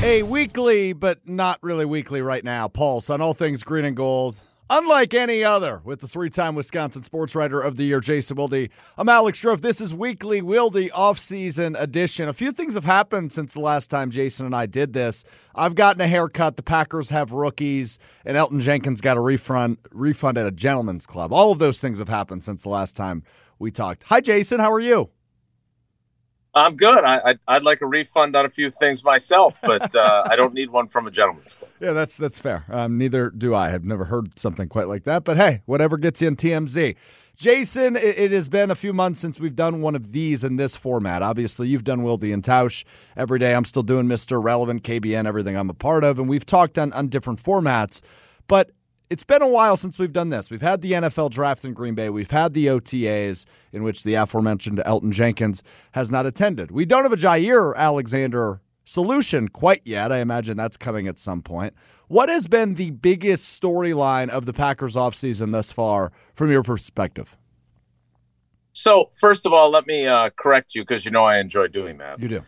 A weekly, but not really weekly right now, pulse on all things green and gold, unlike any other, with the three-time Wisconsin Sports Writer of the Year, Jason Wilde. I'm Alex Strofe. This is Weekly Wilde off-season edition. A few things have happened since the last time Jason and I did this. I've gotten a haircut. The Packers have rookies, and Elgton Jenkins got a refund at a gentleman's club. All of those things have happened since the last time we talked. Hi, Jason. How are you? I'm good. I'd like a refund on a few things myself, but I don't need one from a gentleman's club. Yeah, that's fair. Neither do I. I've never heard something quite like that. But hey, whatever gets you in TMZ. Jason, it has been a few months since we've done one of these in this format. Obviously, you've done Wilde and Tausch every day. I'm still doing Mr. Relevant, KBN, everything I'm a part of, and we've talked on different formats. But it's been a while since we've done this. We've had the NFL draft in Green Bay. We've had the OTAs in which the aforementioned Elgton Jenkins has not attended. We don't have a Jaire Alexander solution quite yet. I imagine that's coming at some point. What has been the biggest storyline of the Packers offseason thus far from your perspective? So, first of all, let me correct you because you know I enjoy doing that. You do.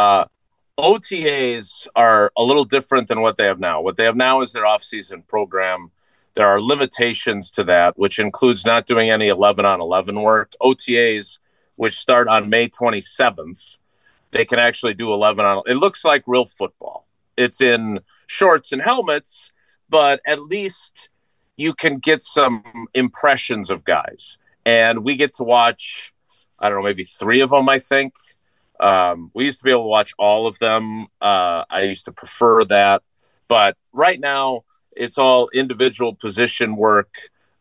OTAs are a little different than what they have now. What they have now is their offseason program. There are limitations to that, which includes not doing any 11-on-11 work. OTAs, which start on May 27th, they can actually do 11-on. It looks like real football. It's in shorts and helmets, but at least you can get some impressions of guys. And we get to watch, I don't know, maybe 3 of them, I think. We used to be able to watch all of them. I used to prefer that. But right now, it's all individual position work.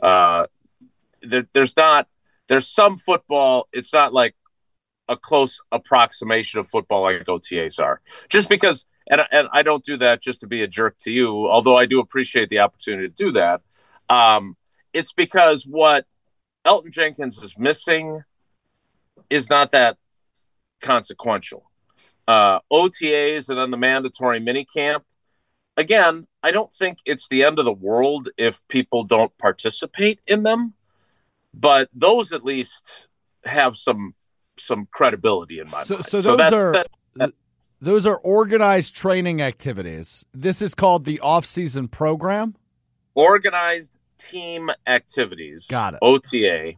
There's some football. It's not like a close approximation of football like OTAs are. Just because, and I don't do that just to be a jerk to you, although I do appreciate the opportunity to do that. It's because what Elgton Jenkins is missing is not that consequential. OTAs and then the mandatory minicamp. Again, I don't think it's the end of the world if people don't participate in them, but those at least have some credibility in my mind. So those are organized training activities. This is called the off-season program? Organized team activities. Got it. OTA.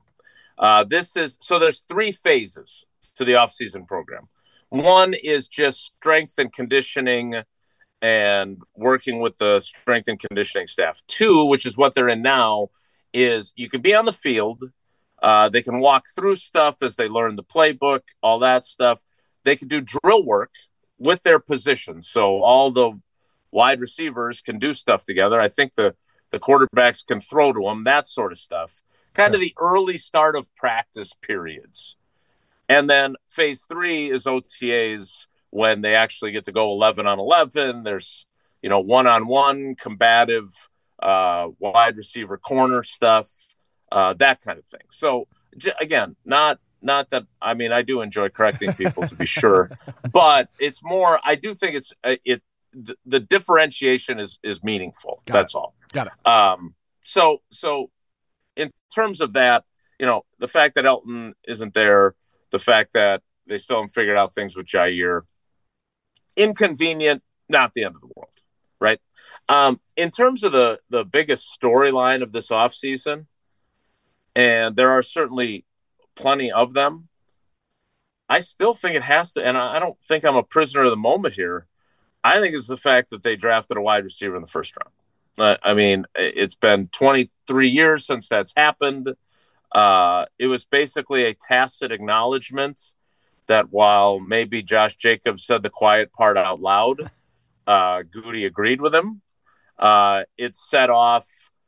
There's 3 phases to the off-season program. One is just strength and conditioning and working with the strength and conditioning staff. 2, which is what they're in now, is you can be on the field. They can walk through stuff as they learn the playbook, all that stuff. They can do drill work with their positions. So all the wide receivers can do stuff together. I think the quarterbacks can throw to them, that sort of stuff. Kind of the early start of practice periods. And then phase 3 is OTAs, when they actually get to go 11-on-11. There's, one-on-one, combative, wide receiver corner stuff, that kind of thing. So, again, not that, I mean, I do enjoy correcting people to be sure, but it's more, I do think the differentiation is meaningful. That's all. Got it. So in terms of that, the fact that Elgton isn't there, the fact that they still haven't figured out things with Jaire, inconvenient, not the end of the world, right? In terms of the biggest storyline of this offseason, and there are certainly plenty of them, I still think it has to, and I don't think I'm a prisoner of the moment here. I think it's the fact that they drafted a wide receiver in the first round. I mean, it's been 23 years since that's happened. It was basically a tacit acknowledgement that while maybe Josh Jacobs said the quiet part out loud, Goody agreed with him. It set off,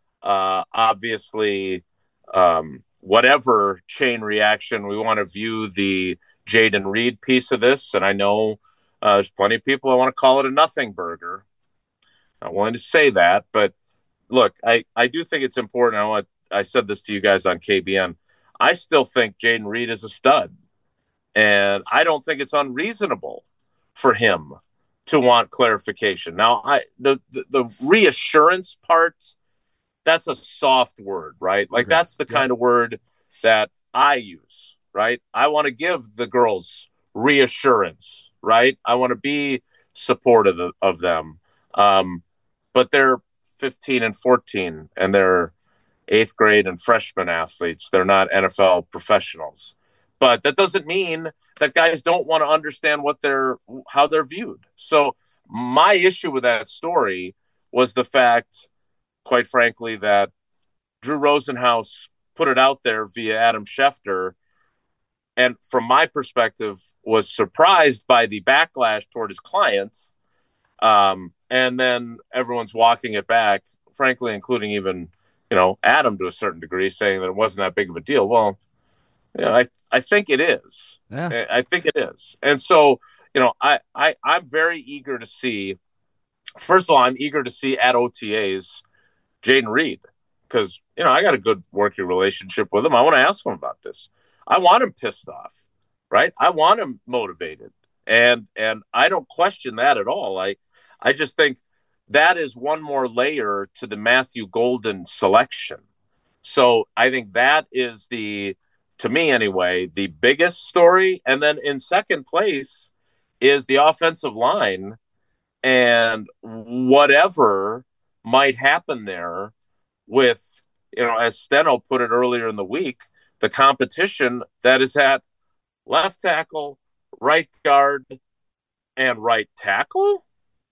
obviously, whatever chain reaction we want to view the Jayden Reed piece of this. And I know there's plenty of people that want to call it a nothing burger. Not willing to say that, but look, I do think it's important. I said this to you guys on KBN. I still think Jayden Reed is a stud. And I don't think it's unreasonable for him to want clarification. Now, the reassurance part, that's a soft word, right? Like that's the kind of word that I use, right? I want to give the girls reassurance, right? I want to be supportive of them. But they're 15 and 14, and they're eighth grade and freshman athletes. They're not NFL professionals. But that doesn't mean that guys don't want to understand how they're viewed. So my issue with that story was the fact, quite frankly, that Drew Rosenhaus put it out there via Adam Schefter, and from my perspective, was surprised by the backlash toward his clients. And then everyone's walking it back, frankly, including even, Adam to a certain degree, saying that it wasn't that big of a deal. Well, I think it is. Yeah. I think it is. And so, I'm very eager to see, first of all, I'm eager to see at OTAs Jayden Reed, because, I got a good working relationship with him. I want to ask him about this. I want him pissed off, right? I want him motivated. And I don't question that at all. I just think that is one more layer to the Matthew Golden selection. So I think that is to me anyway, the biggest story. And then in second place is the offensive line and whatever might happen there with, as Steno put it earlier in the week, the competition that is at left tackle, right guard, and right tackle.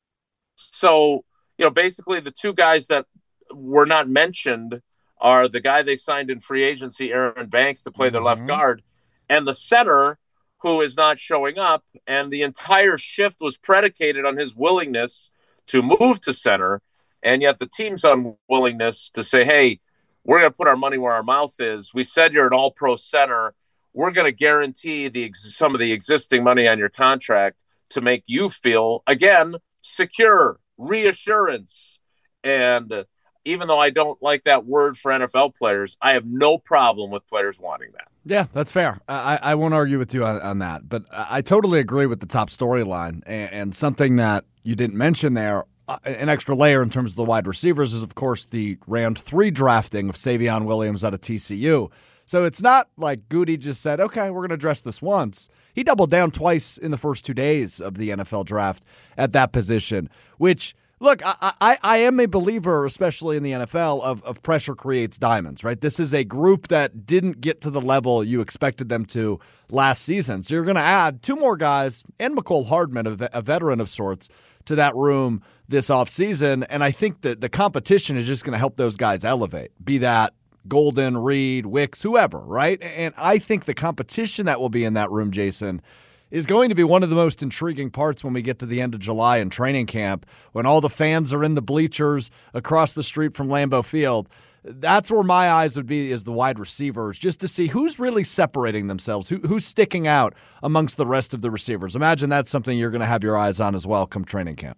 So, basically the two guys that were not mentioned are the guy they signed in free agency, Aaron Banks, to play their left guard, and the center who is not showing up. And the entire shift was predicated on his willingness to move to center. And yet the team's unwillingness to say, hey, we're going to put our money where our mouth is. We said you're an all-pro center. We're going to guarantee some of the existing money on your contract to make you feel, again, secure, reassurance. And even though I don't like that word for NFL players, I have no problem with players wanting that. Yeah, that's fair. I won't argue with you on that. But I totally agree with the top storyline. And something that you didn't mention there, an extra layer in terms of the wide receivers, is, of course, the round 3 drafting of Savion Williams out of TCU. So it's not like Goody just said, okay, we're going to address this once. He doubled down twice in the first 2 days of the NFL draft at that position, which, look, I am a believer, especially in the NFL, of pressure creates diamonds, right? This is a group that didn't get to the level you expected them to last season. So you're going to add 2 more guys and Mecole Hardman, a veteran of sorts, to that room this offseason. And I think that the competition is just going to help those guys elevate, be that Golden, Reed, Wicks, whoever, right? And I think the competition that will be in that room, Jason, is going to be one of the most intriguing parts when we get to the end of July in training camp, when all the fans are in the bleachers across the street from Lambeau Field. That's where my eyes would be, is the wide receivers, just to see who's really separating themselves, who's sticking out amongst the rest of the receivers. Imagine that's something you're going to have your eyes on as well come training camp.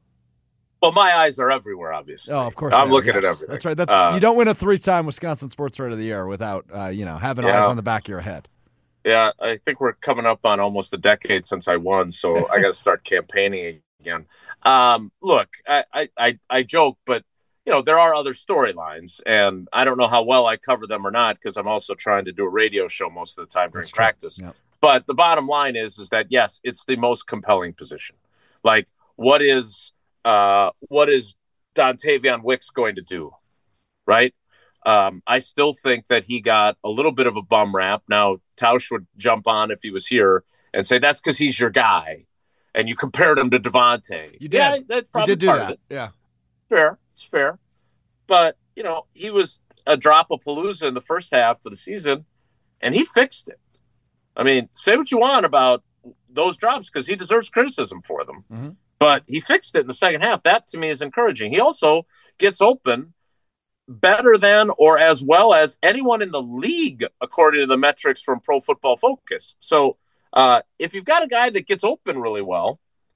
Well, my eyes are everywhere, obviously. Oh, of course. I'm looking at everything. That's right. You don't win a 3-time Wisconsin Sports Writer of the Year without, having eyes on the back of your head. Yeah, I think we're coming up on almost a decade since I won, so I got to start campaigning again. Look, I joke, but there are other storylines, and I don't know how well I cover them or not, because I'm also trying to do a radio show most of the time during practice. Yep. But the bottom line is that yes, it's the most compelling position. Like, what is Dontavion Wicks going to do, right? I still think that he got a little bit of a bum rap. Now, Tausch would jump on if he was here and say that's because he's your guy, and you compared him to Devontae. You did. Yeah, that's probably part of it. Yeah, fair. It's fair. But he was a drop of Palooza in the first half of the season, and he fixed it. I mean, say what you want about those drops, because he deserves criticism for them. Mm-hmm. But he fixed it in the second half. That, to me, is encouraging. He also gets open better than or as well as anyone in the league, according to the metrics from Pro Football Focus. So if you've got a guy that gets open really well,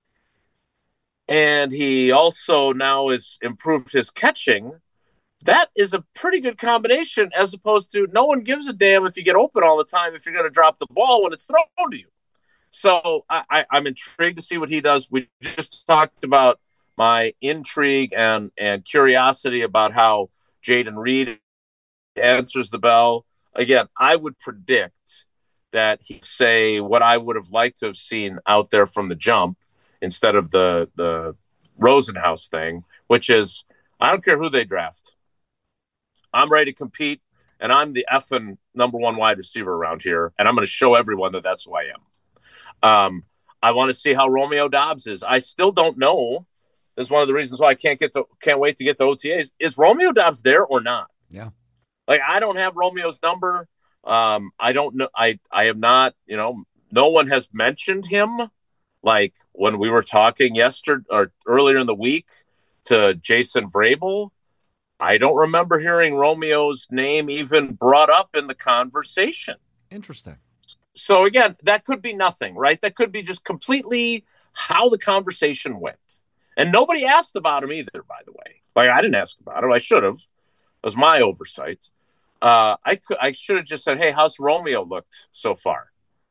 and he also now has improved his catching, that is a pretty good combination, as opposed to no one gives a damn if you get open all the time if you're going to drop the ball when it's thrown to you. So I'm intrigued to see what he does. We just talked about my intrigue and curiosity about how Jayden Reed answers the bell. Again, I would predict that he'd say what I would have liked to have seen out there from the jump, instead of the Rosenhaus thing, which is I don't care who they draft. I'm ready to compete, and I'm the effing number one wide receiver around here, and I'm going to show everyone that that's who I am. I want to see how Romeo Doubs is. I still don't know. This is one of the reasons why I can't wait to get to OTAs. Is Romeo Doubs there or not? Yeah. Like, I don't have Romeo's number. I don't know. I have not, no one has mentioned him. Like when we were talking yesterday or earlier in the week to Jason Vrabel, I don't remember hearing Romeo's name even brought up in the conversation. Interesting. So again, that could be nothing, right? That could be just completely how the conversation went. And nobody asked about him either, by the way. Like, I didn't ask about him. I should have. It was my oversight. I should have just said, hey, how's Romeo looked so far?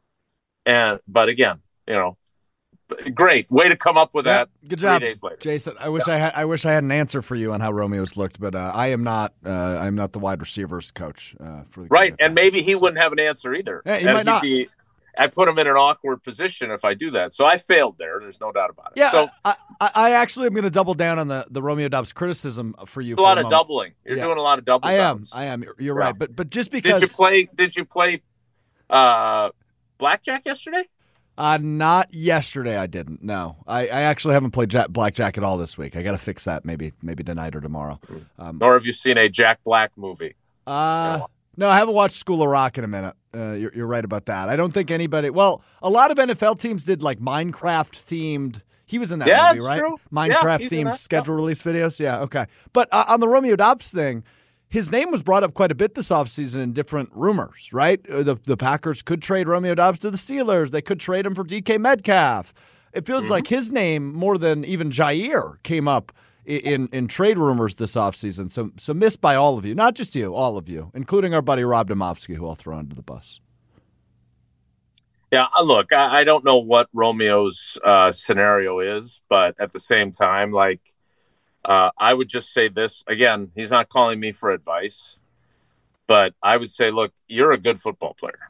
But again, great way to come up with that. Good job, 3 days later. Jason. I wish I had an answer for you on how Romeo's looked, but I am not the wide receivers coach for the right. And maybe he wouldn't have an answer either. Yeah, he might not. I put him in an awkward position if I do that. So I failed there. There's no doubt about it. Yeah, so, I actually am going to double down on the Romeo Doubs criticism for you. A lot of doubling. You're doing a lot of double. I am. You're right. But just because did you play blackjack yesterday? Not yesterday. I didn't. No, I actually haven't played blackjack at all this week. I got to fix that maybe tonight or tomorrow. Nor have you seen a Jack Black movie? No, I haven't watched School of Rock in a minute. You're right about that. I don't think anybody. Well, a lot of NFL teams did like Minecraft themed. He was in that movie, right? True. Minecraft themed schedule release videos. Yeah, okay. But on the Romeo Doubs thing, his name was brought up quite a bit this offseason in different rumors, right? The Packers could trade Romeo Doubs to the Steelers. They could trade him for DK Metcalf. It feels like his name, more than even Jair, came up in trade rumors this offseason. So missed by all of you, not just you, all of you, including our buddy Rob Domofsky, who I'll throw under the bus. Yeah, look, I don't know what Romeo's scenario is, but at the same time, I would just say this. Again, he's not calling me for advice, but I would say, look, you're a good football player.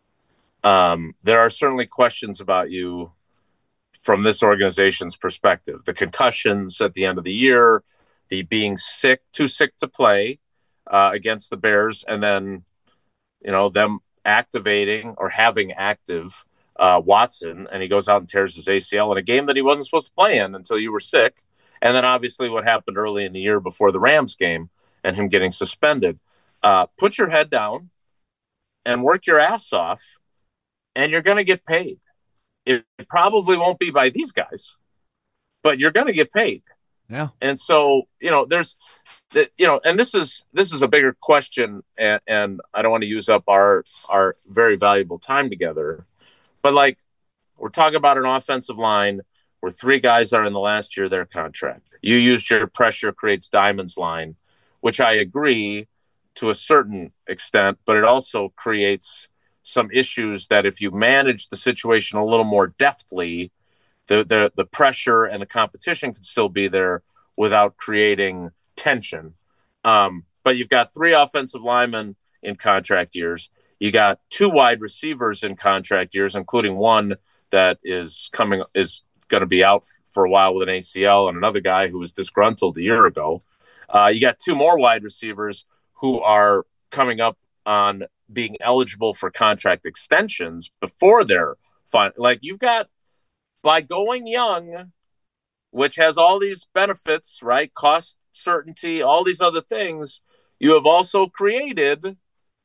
There are certainly questions about you from this organization's perspective. The concussions at the end of the year, the being too sick to play against the Bears, and then, them activating or having active Watson, and he goes out and tears his ACL in a game that he wasn't supposed to play in until you were sick. And then obviously what happened early in the year before the Rams game and him getting suspended. Put your head down and work your ass off, and you're going to get paid. It probably won't be by these guys, but you're going to get paid. Yeah. And so, there's, and this is a bigger question, and I don't want to use up our very valuable time together, but we're talking about an offensive line where 3 guys are in the last year of their contract. You used your pressure creates diamonds line, which I agree to a certain extent, but it also creates some issues that if you manage the situation a little more deftly, the pressure and the competition could still be there without creating tension. But you've got 3 offensive linemen in contract years. You got 2 wide receivers in contract years, including one that is going to be out for a while with an ACL, and another guy who was disgruntled a year ago. You got 2 more wide receivers who are coming up on being eligible for contract extensions before they're fine. You've got, by going young, which has all these benefits, right? Cost certainty, all these other things, you have also created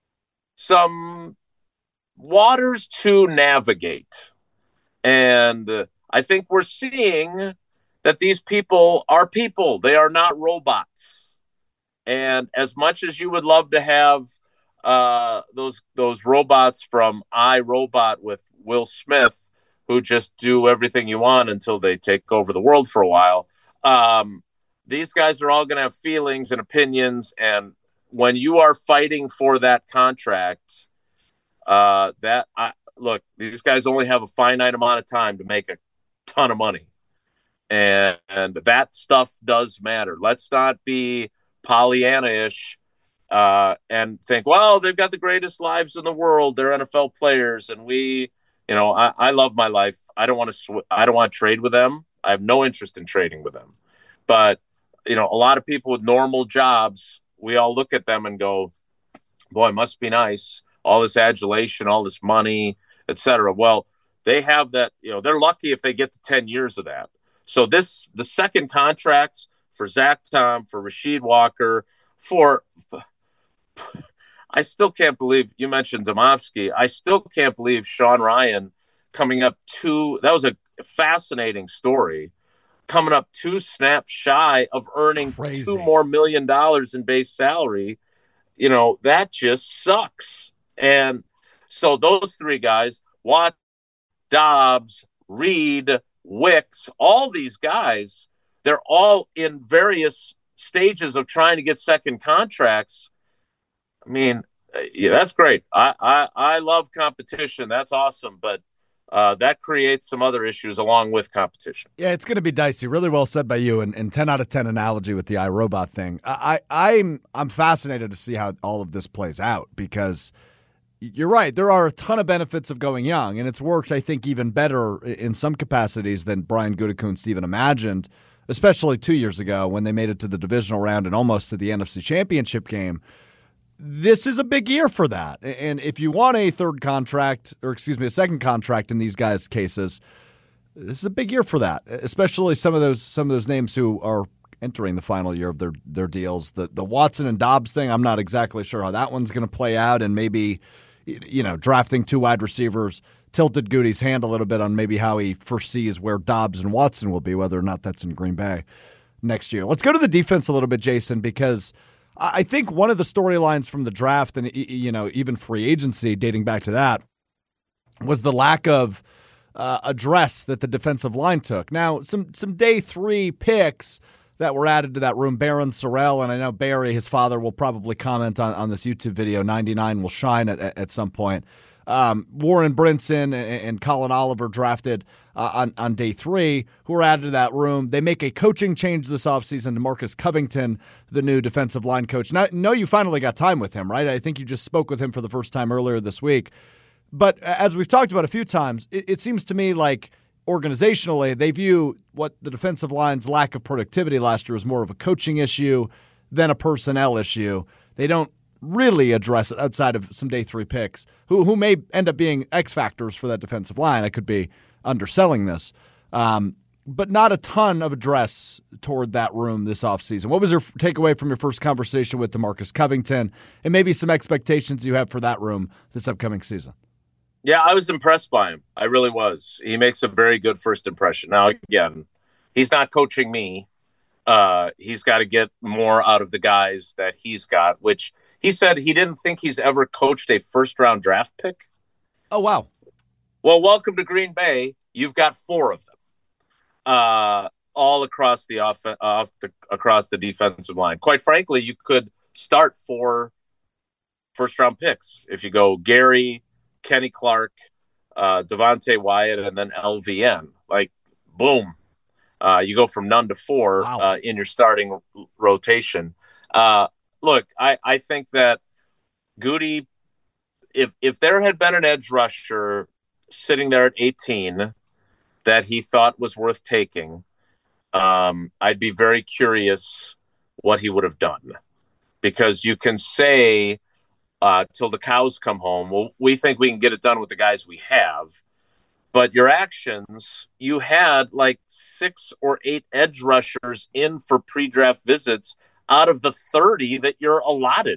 some waters to navigate. And I think we're seeing that these people are people. They are not robots. And as much as you would love to have those robots from iRobot with Will Smith, who just do everything you want until they take over the world for a while, these guys are all going to have feelings and opinions. And when you are fighting for that contract, look, these guys only have a finite amount of time to make a ton of money. And that stuff does matter. Let's not be Pollyanna-ish and think, well, they've got the greatest lives in the world. They're NFL players, and we I love my life. I don't want to. I don't want to trade with them. I have no interest in trading with them. But a lot of people with normal jobs, we all look at them and go, "Boy, it must be nice. All this adulation, all this money, etc." Well, they have that. They're lucky if they get to 10 years of that. So the second contracts for Zach Tom, for Rasheed Walker, I still can't believe you mentioned Domofsky. I still can't believe Sean Ryan coming up that was a fascinating story, coming up 2 snaps shy of earning Crazy. $2 more million in base salary. That just sucks. And so those 3 guys, Watt, Dobbs, Reed, Wicks, all these guys, they're all in various stages of trying to get second contracts. I mean, that's great. I love competition. That's awesome. But that creates some other issues along with competition. Yeah, it's going to be dicey. Really well said by you, and 10 out of 10 analogy with the iRobot thing. I'm fascinated to see how all of this plays out, because you're right. There are a ton of benefits of going young, and it's worked, I think, even better in some capacities than Brian Gutekunst even imagined, especially 2 years ago when they made it to the divisional round and almost to the NFC Championship game. This is a big year for that. And if you want a second contract in these guys' cases, this is a big year for that, especially some of those names who are entering the final year of their deals. The Watson and Dobbs thing, I'm not exactly sure how that one's going to play out, and maybe drafting 2 wide receivers tilted Goody's hand a little bit on maybe how he foresees where Dobbs and Watson will be, whether or not that's in Green Bay next year. Let's go to the defense a little bit, Jason, because I think one of the storylines from the draft and even free agency dating back to that was the lack of address that the defensive line took. Now, some day 3 picks that were added to that room, Barron Sorrell, and I know Barry, his father, will probably comment on this YouTube video. 99 will shine at some point. Warren Brinson and Colin Oliver drafted on day 3, who were added to that room. They make a coaching change this offseason to Marcus Covington, the new defensive line coach. Now, I know you finally got time with him, right? I think you just spoke with him for the first time earlier this week. But as we've talked about a few times, it seems to me like organizationally they view what the defensive line's lack of productivity last year as more of a coaching issue than a personnel issue. They don't really address it outside of some day 3 picks who may end up being X factors for that defensive line. I could be underselling this, but not a ton of address toward that room this offseason. What was your takeaway from your first conversation with DeMarcus Covington, and maybe some expectations you have for that room this upcoming season? Yeah, I was impressed by him. I really was. He makes a very good first impression. Now, again, he's not coaching me. He's got to get more out of the guys that he's got, which he said he didn't think he's ever coached a first-round draft pick. Oh, wow. Well, welcome to Green Bay. You've got 4 of them, all across across the defensive line. Quite frankly, you could start 4 first-round picks if you go Gary, Kenny Clark, Devontae Wyatt, and then LVN. Like, boom. You go from none to 4 wow. In your starting rotation. Look, I think that Goody, if there had been an edge rusher sitting there at 18 that he thought was worth taking, I'd be very curious what he would have done. Because you can say till the cows come home, well, we think we can get it done with the guys we have. But your actions, you had like 6 or 8 edge rushers in for pre-draft visits out of the 30 that you're allotted.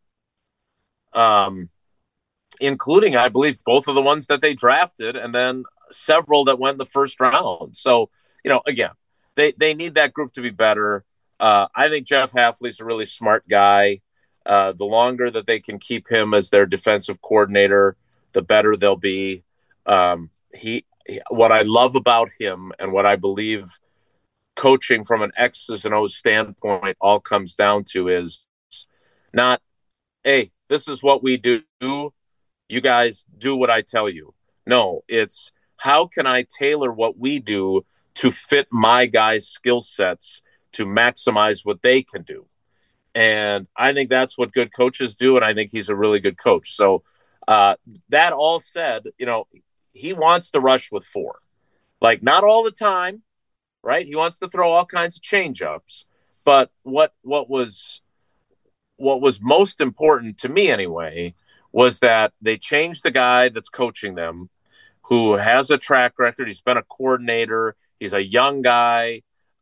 Including, I believe, both of the ones that they drafted and then several that went the first round. So, again, they need that group to be better. I think Jeff Hafley's a really smart guy. The longer that they can keep him as their defensive coordinator, the better they'll be. What I love about him and what I believe coaching from an X's and O's standpoint all comes down to is not, hey, this is what we do. You guys do what I tell you. No, it's how can I tailor what we do to fit my guys' skill sets to maximize what they can do. And I think that's what good coaches do, and I think he's a really good coach. So that all said, he wants to rush with four. Like, not all the time, right? He wants to throw all kinds of change-ups. But what was most important to me anyway was that they changed the guy that's coaching them, who has a track record. He's been a coordinator. He's a young guy.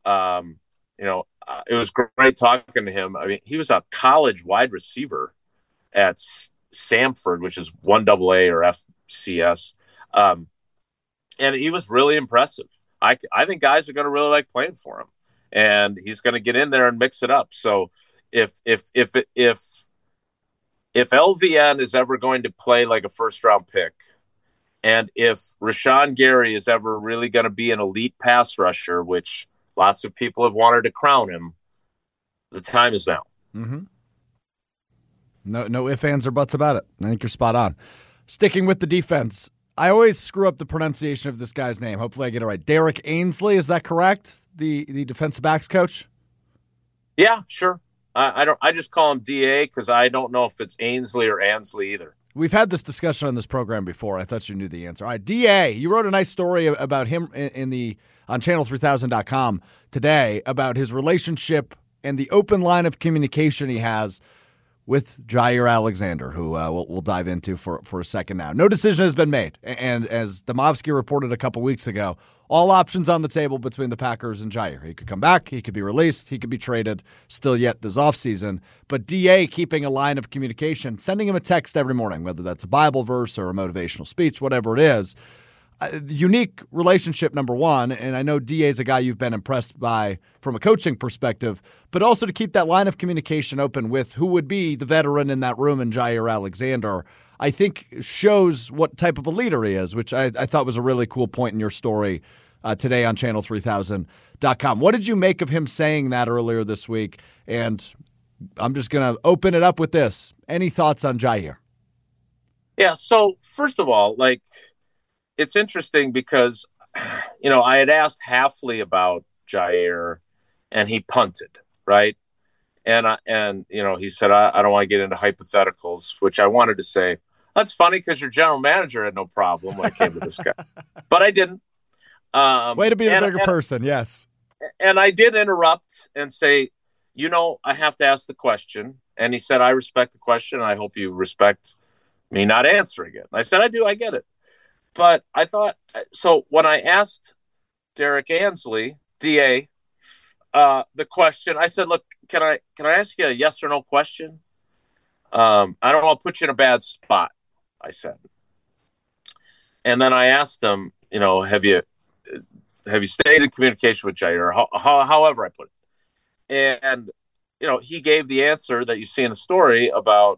It was great talking to him. I mean, he was a college wide receiver at Samford, which is 1AA or FCS. And he was really impressive. I think guys are going to really like playing for him, and he's going to get in there and mix it up. So if LVN is ever going to play like a first round pick, and if Rashawn Gary is ever really going to be an elite pass rusher, which lots of people have wanted to crown him, the time is now. Mm-hmm. No ifs, ands, or buts about it. I think you're spot on. Sticking with the defense, I always screw up the pronunciation of this guy's name. Hopefully I get it right. Derek Ainsley, is that correct? The defensive backs coach? Yeah, sure. I just call him DA because I don't know if it's Ainsley or Ansley either. We've had this discussion on this program before. I thought you knew the answer. All right, DA, you wrote a nice story about him on channel3000.com today about his relationship and the open line of communication he has with Jaire Alexander, who we'll dive into for a second now. No decision has been made. And as Demovsky reported a couple weeks ago, all options on the table between the Packers and Jaire. He could come back. He could be released. He could be traded still yet this offseason. But DA keeping a line of communication, sending him a text every morning, whether that's a Bible verse or a motivational speech, whatever it is. Unique relationship, number one, and I know DA is a guy you've been impressed by from a coaching perspective, but also to keep that line of communication open with who would be the veteran in that room in Jaire Alexander, I think shows what type of a leader he is, which I thought was a really cool point in your story today on channel3000.com. What did you make of him saying that earlier this week? And I'm just going to open it up with this. Any thoughts on Jaire? Yeah, so first of all, it's interesting because, I had asked Hafley about Jaire, and he punted, right? And he said, I don't want to get into hypotheticals, which I wanted to say, that's funny because your general manager had no problem when it came to this guy. But I didn't. Way to be the bigger person, yes. And I did interrupt and say, I have to ask the question. And he said, I respect the question. And I hope you respect me not answering it. And I said, I do. I get it. But I thought, so when I asked Derek Ainsley, DA, the question, I said, look, can I ask you a yes or no question? I don't want to put you in a bad spot, I said. And then I asked him, have you stayed in communication with Jaire, however I put it. And, he gave the answer that you see in the story about,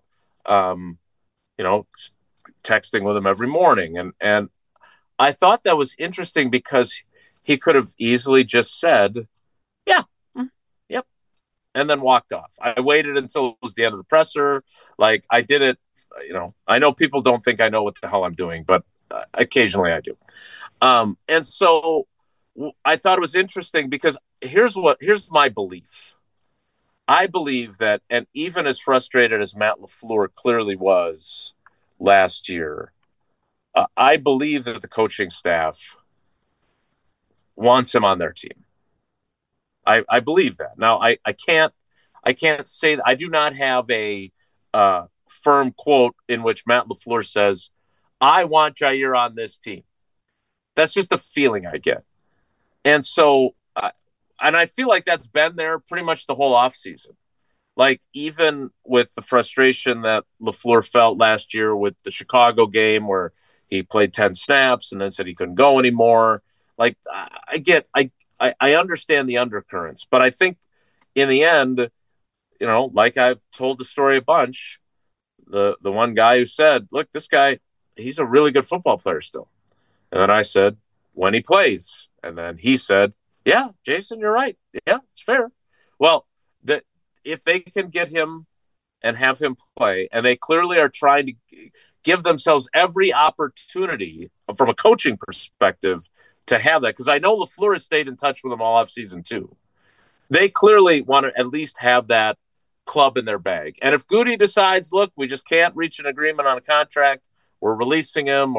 texting with him every morning. And I thought that was interesting because he could have easily just said, yeah, yep, and then walked off. I waited until it was the end of the presser. I did it, I know people don't think I know what the hell I'm doing, but occasionally I do. And so I thought it was interesting because here's my belief. I believe that, and even as frustrated as Matt LaFleur clearly was last year, I believe that the coaching staff wants him on their team. I believe that. Now, I can't say that. I do not have a firm quote in which Matt LaFleur says, I want Jaire on this team. That's just a feeling I get. And so, and I feel like that's been there pretty much the whole offseason. Even with the frustration that LaFleur felt last year with the Chicago game where he played 10 snaps and then said he couldn't go anymore. I understand the undercurrents, but I think in the end, I've told the story a bunch, the one guy who said, look, this guy, he's a really good football player still. And then I said, when he plays. And then he said, yeah, Jason, you're right. Yeah, it's fair. Well, if they can get him and have him play, and they clearly are trying to give themselves every opportunity from a coaching perspective to have that, because I know LaFleur has stayed in touch with them all offseason too. They clearly want to at least have that club in their bag. And if Goody decides, look, we just can't reach an agreement on a contract, we're releasing him or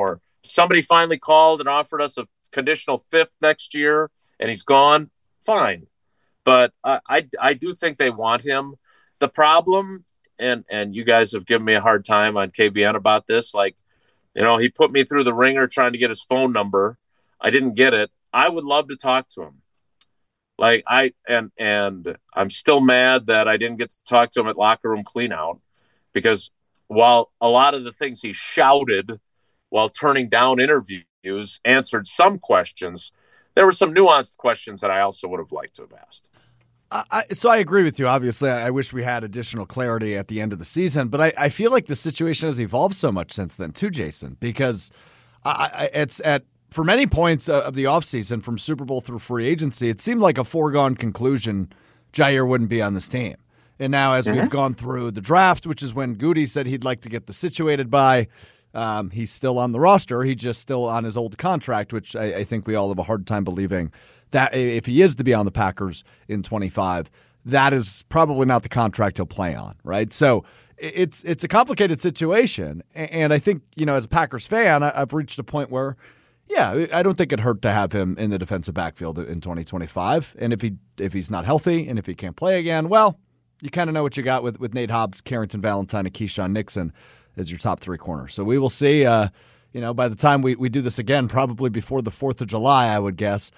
somebody finally called and offered us a conditional fifth next year and he's gone, fine. But I do think they want him. The problem, and you guys have given me a hard time on KBN about this, like, he put me through the ringer trying to get his phone number. I didn't get it. I would love to talk to him. Like and I'm still mad that I didn't get to talk to him at locker room cleanout, because while a lot of the things he shouted while turning down interviews answered some questions, there were some nuanced questions that I also would have liked to have asked. So I agree with you. Obviously, I wish we had additional clarity at the end of the season, but I feel like the situation has evolved so much since then too, Jason, because it's at for many points of the offseason, from Super Bowl through free agency, it seemed like a foregone conclusion Jair wouldn't be on this team. And now as we've gone through the draft, which is when Goody said he'd like to get the situated by, he's still on the roster. He's just still on his old contract, which I think we all have a hard time believing that if he is to be on the Packers in 25, that is probably not the contract he'll play on, right? So it's a complicated situation. And I think, as a Packers fan, I've reached a point where, yeah, I don't think it hurt to have him in the defensive backfield in 2025. And if he's not healthy and if he can't play again, well, you kind of know what you got with Nate Hobbs, Carrington Valentine, and Keyshawn Nixon as your top three corners. So we will see, by the time we do this again, probably before the 4th of July, I would guess,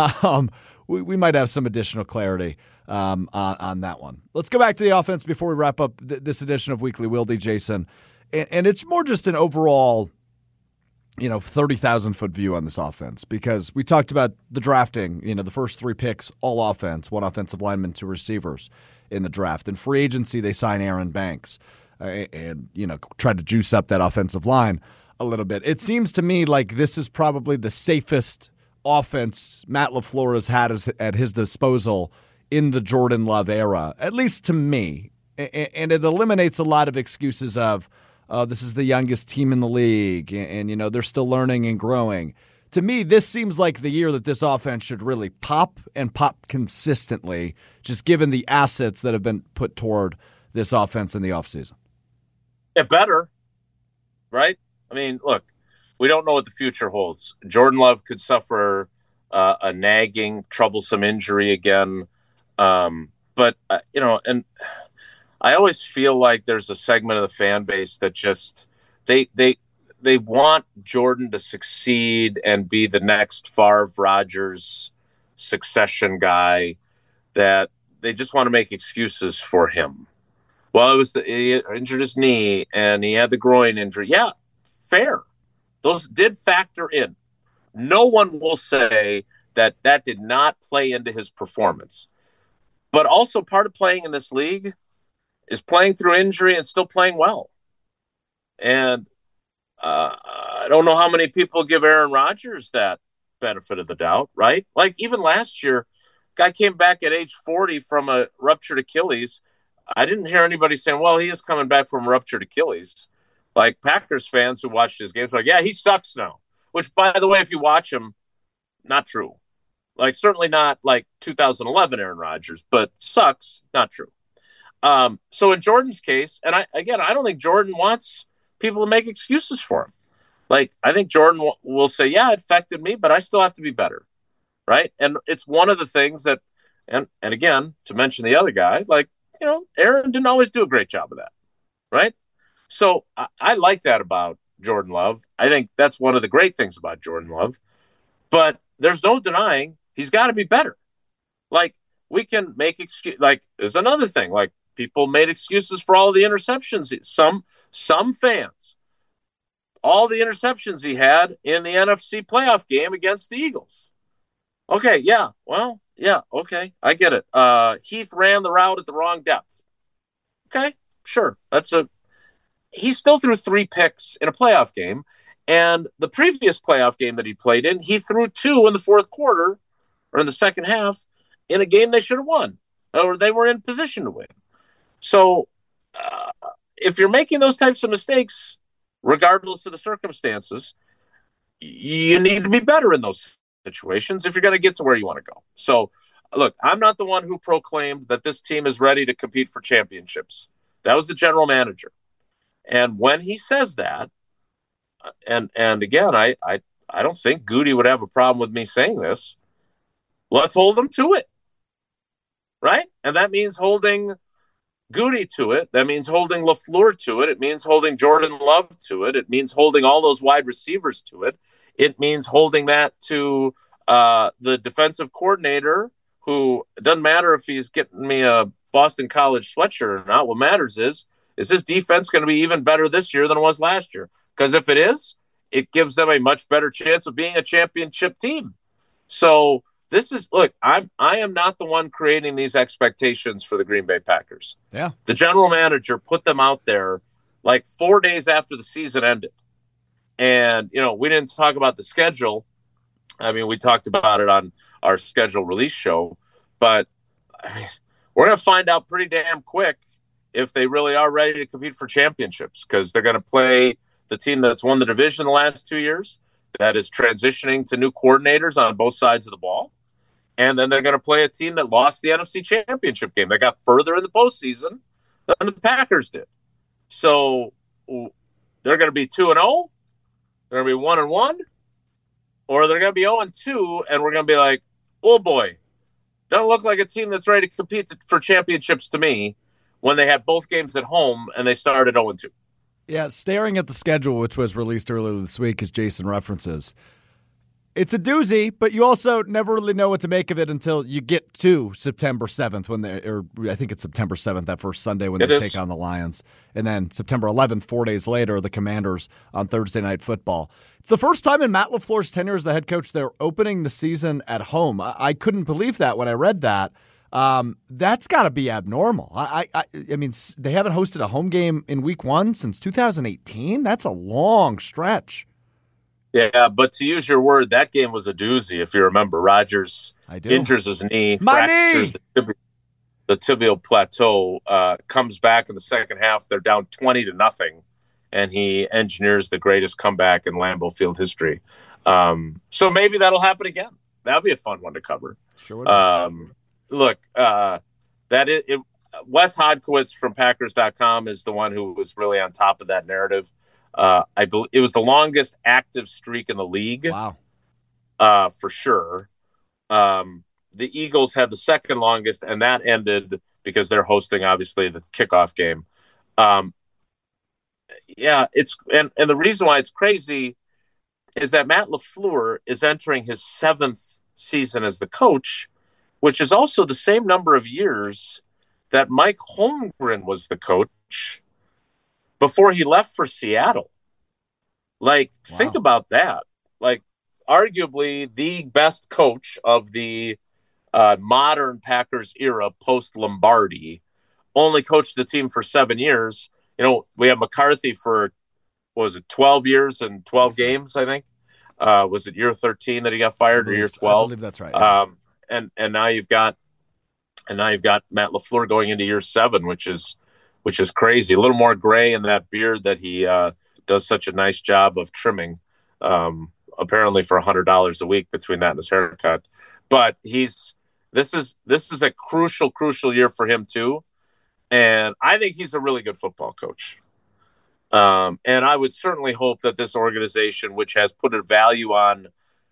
we might have some additional clarity on that one. Let's go back to the offense before we wrap up this edition of Weekly Wildy, Jason. And it's more just an overall 30,000-foot view on this offense, because we talked about the drafting, the first 3 picks, all offense, 1 offensive lineman, 2 receivers in the draft. In free agency, they sign Aaron Banks and try to juice up that offensive line a little bit. It seems to me like this is probably the safest offense Matt LaFleur has had at his disposal in the Jordan Love era, at least to me. And it eliminates a lot of excuses of, this is the youngest team in the league, and they're still learning and growing. To me, this seems like the year that this offense should really pop and pop consistently, just given the assets that have been put toward this offense in the offseason. It better, right? I mean, look, we don't know what the future holds. Jordan Love could suffer a nagging, troublesome injury again. But and I always feel like there's a segment of the fan base that just they want Jordan to succeed and be the next Favre Rodgers succession guy, that they just want to make excuses for him. Well, he injured his knee and he had the groin injury. Yeah, fair. Those did factor in. No one will say that did not play into his performance. But also part of playing in this league is playing through injury and still playing well. And I don't know how many people give Aaron Rodgers that benefit of the doubt, right? Like even last year, guy came back at age 40 from a ruptured Achilles. I didn't hear anybody saying, well, he is coming back from ruptured Achilles. Like Packers fans who watched his games were like, yeah, he sucks now. Which, by the way, if you watch him, not true. Like certainly not like 2011 Aaron Rodgers, but sucks, not true. So in Jordan's case, and I don't think Jordan wants people to make excuses for him. Like, I think Jordan will say, yeah, it affected me, but I still have to be better. Right. And it's one of the things that, and again, to mention the other guy, like, Aaron didn't always do a great job of that. Right. So I like that about Jordan Love. I think that's one of the great things about Jordan Love, but there's no denying he's got to be better. Like we can make excuse, like there's another thing, like people made excuses for all the interceptions. Some fans, all the interceptions he had in the NFC playoff game against the Eagles. Okay. Yeah. Well, yeah. Okay. I get it. Heath ran the route at the wrong depth. Okay. Sure. He still threw 3 picks in a playoff game. And the previous playoff game that he played in, he threw 2 in the fourth quarter or in the second half in a game they should have won, or they were in position to win. So if you're making those types of mistakes, regardless of the circumstances, you need to be better in those situations if you're going to get to where you want to go. So, look, I'm not the one who proclaimed that this team is ready to compete for championships. That was the general manager. And when he says that, and again, I don't think Goody would have a problem with me saying this. Let's hold them to it, right? And that means holding Goody to it. That means holding LaFleur to it. It means holding Jordan Love to it. It means holding all those wide receivers to it. It means holding that to the defensive coordinator, who, it doesn't matter if he's getting me a Boston College sweatshirt or not. What matters is this defense going to be even better this year than it was last year? Because if it is, it gives them a much better chance of being a championship team. So this is, look, I am not the one creating these expectations for the Green Bay Packers. Yeah. The general manager put them out there like 4 days after the season ended. And, we didn't talk about the schedule. I mean, we talked about it on our schedule release show, but we're going to find out pretty damn quick if they really are ready to compete for championships, because they're going to play the team that's won the division the last 2 years, that is transitioning to new coordinators on both sides of the ball. And then they're going to play a team that lost the NFC Championship game. They got further in the postseason than the Packers did. So they're going to be 2-0. They're going to be 1-1. Or they're going to be 0-2, and we're going to be like, oh, boy, doesn't look like a team that's ready to compete for championships to me, when they had both games at home and they started 0-2. Yeah, staring at the schedule, which was released earlier this week, as Jason references, it's a doozy, but you also never really know what to make of it until you get to September 7th, I think it's September 7th, that first Sunday when they take on the Lions. And then September 11th, 4 days later, the Commanders on Thursday Night Football. It's the first time in Matt LaFleur's tenure as the head coach they're opening the season at home. I couldn't believe that when I read that. That's got to be abnormal. I mean, they haven't hosted a home game in week 1 since 2018. That's a long stretch. Yeah, but to use your word, that game was a doozy. If you remember, Rodgers injures his knee, fractures the tibial plateau, comes back in the second half. They're down 20-0, and he engineers the greatest comeback in Lambeau Field history. So maybe that'll happen again. That'll be a fun one to cover. Sure. Look, Wes Hodkiewicz from Packers.com is the one who was really on top of that narrative. I believe it was the longest active streak in the league. Wow. For sure. The Eagles had the second longest, and that ended because they're hosting, obviously, the kickoff game. It's the reason why it's crazy is that Matt LaFleur is entering his 7th season as the coach, which is also the same number of years that Mike Holmgren was the coach before he left for Seattle. Like, wow. Think about that. Like, arguably the best coach of the modern Packers era post-Lombardi only coached the team for 7 years. We have McCarthy for, 12 years and 12 games, I think. Was it year 13 that he got fired, or year 12? I believe that's right. Yeah. And now you've got Matt LaFleur going into year 7, which is crazy. A little more gray in that beard that he does such a nice job of trimming, apparently for $100 a week between that and his haircut. But this is a crucial year for him too, and I think he's a really good football coach. And I would certainly hope that this organization, which has put a value on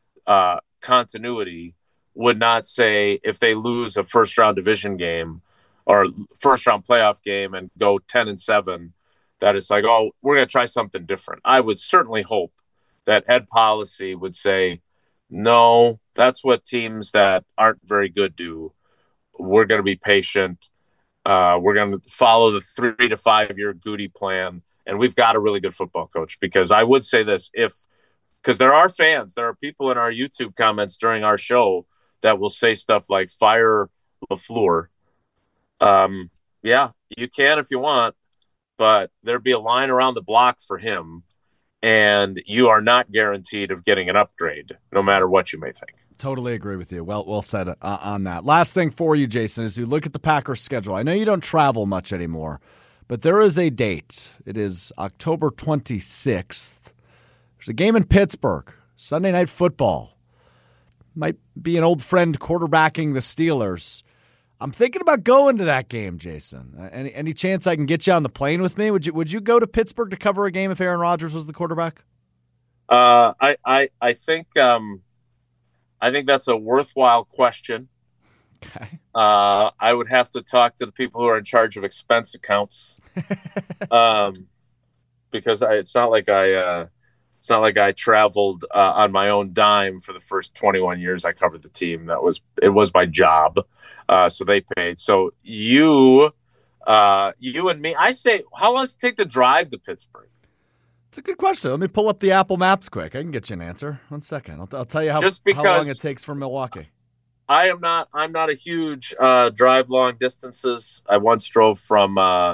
continuity, would not say if they lose a first-round division game or first-round playoff game and go 10-7, that it's like, oh, we're going to try something different. I would certainly hope that head policy would say, no, that's what teams that aren't very good do. We're going to be patient. We're going to follow the 3 to 5 year Goody plan. And we've got a really good football coach, because I would say this, because there are fans, there are people in our YouTube comments during our show that will say stuff like fire LaFleur. Yeah, you can if you want, but there'd be a line around the block for him, and you are not guaranteed of getting an upgrade, no matter what you may think. Totally agree with you. Well said on that. Last thing for you, Jason, is you look at the Packers schedule. I know you don't travel much anymore, but there is a date. It is October 26th. There's a game in Pittsburgh, Sunday Night Football. Might be an old friend quarterbacking the Steelers. I'm thinking about going to that game, Jason. Any chance I can get you on the plane with me? Would you go to Pittsburgh to cover a game if Aaron Rodgers was the quarterback? I think that's a worthwhile question. Okay. I would have to talk to the people who are in charge of expense accounts, because it's not like I traveled on my own dime for the first 21 years I covered the team. It was my job, so they paid. So you and me. I say, how long does it take to drive to Pittsburgh? It's a good question. Let me pull up the Apple Maps quick. I can get you an answer. 1 second. I'll tell you how long it takes from Milwaukee. I'm not a huge drive long distances. I once drove from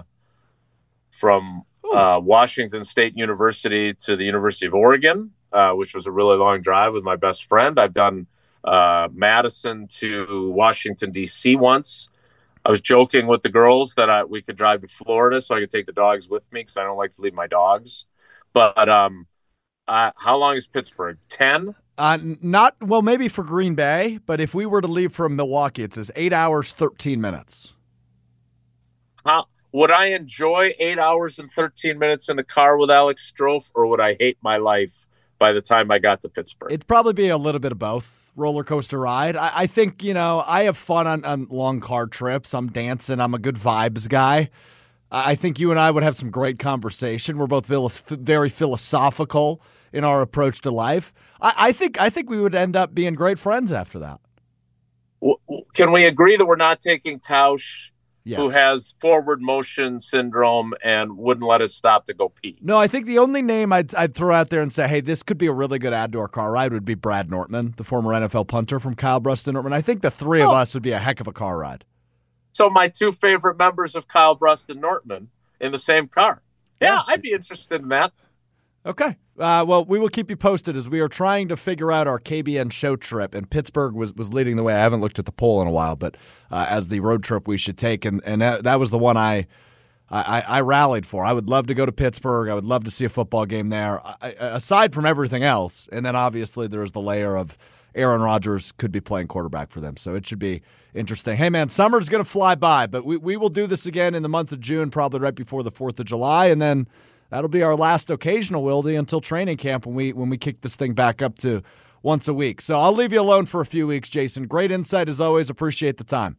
Washington State University to the University of Oregon, which was a really long drive with my best friend. I've done Madison to Washington, D.C. once. I was joking with the girls that we could drive to Florida so I could take the dogs with me because I don't like to leave my dogs. But how long is Pittsburgh? 10? Maybe for Green Bay, but if we were to leave from Milwaukee, it says 8 hours, 13 minutes. Would I enjoy 8 hours and 13 minutes in the car with Alex Strofe, or would I hate my life by the time I got to Pittsburgh? It'd probably be a little bit of both. Roller coaster ride. I think, I have fun on long car trips. I'm dancing. I'm a good vibes guy. I think you and I would have some great conversation. We're both very philosophical in our approach to life. I think we would end up being great friends after that. Can we agree that we're not taking Tausch, yes, who has forward motion syndrome and wouldn't let us stop to go pee? No, I think the only name I'd throw out there and say, hey, this could be a really good add to our car ride would be Brad Nortman, the former NFL punter from Kyle Brust and Nortman. I think the three of us would be a heck of a car ride. So my two favorite members of Kyle Brust and Nortman in the same car. Yeah, I'd be interested in that. Okay. Well, we will keep you posted as we are trying to figure out our KBN show trip, and Pittsburgh was leading the way. I haven't looked at the poll in a while, but as the road trip we should take, and that was the one I rallied for. I would love to go to Pittsburgh. I would love to see a football game there, aside from everything else. And then obviously there's the layer of Aaron Rodgers could be playing quarterback for them, so it should be interesting. Hey, man, summer's going to fly by, but we will do this again in the month of June, probably right before the 4th of July, and then that'll be our last occasional Wildy until training camp when we kick this thing back up to once a week. So I'll leave you alone for a few weeks, Jason. Great insight as always. Appreciate the time.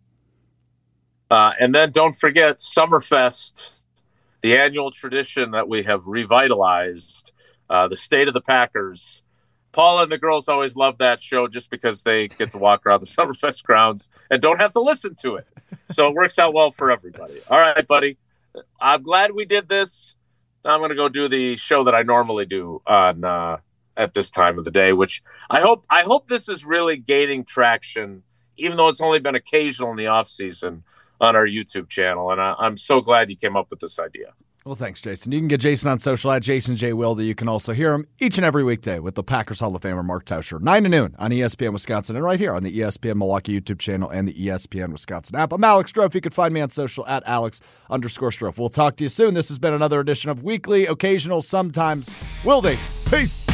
And then don't forget Summerfest, the annual tradition that we have revitalized, the State of the Packers. Paula and the girls always love that show just because they get to walk around the Summerfest grounds and don't have to listen to it. So it works out well for everybody. All right, buddy. I'm glad we did this. Now I'm going to go do the show that I normally do on at this time of the day, which I hope this is really gaining traction, even though it's only been occasional in the off season on our YouTube channel. And I'm so glad you came up with this idea. Well, thanks, Jason. You can get Jason on social at Jason J. Wilde. You can also hear him each and every weekday with the Packers Hall of Famer Mark Tauscher, 9 to noon on ESPN Wisconsin and right here on the ESPN Milwaukee YouTube channel and the ESPN Wisconsin app. I'm Alex Strofe. You can find me on social at Alex_Strofe. We'll talk to you soon. This has been another edition of Weekly, Occasional, Sometimes Wilde. Peace.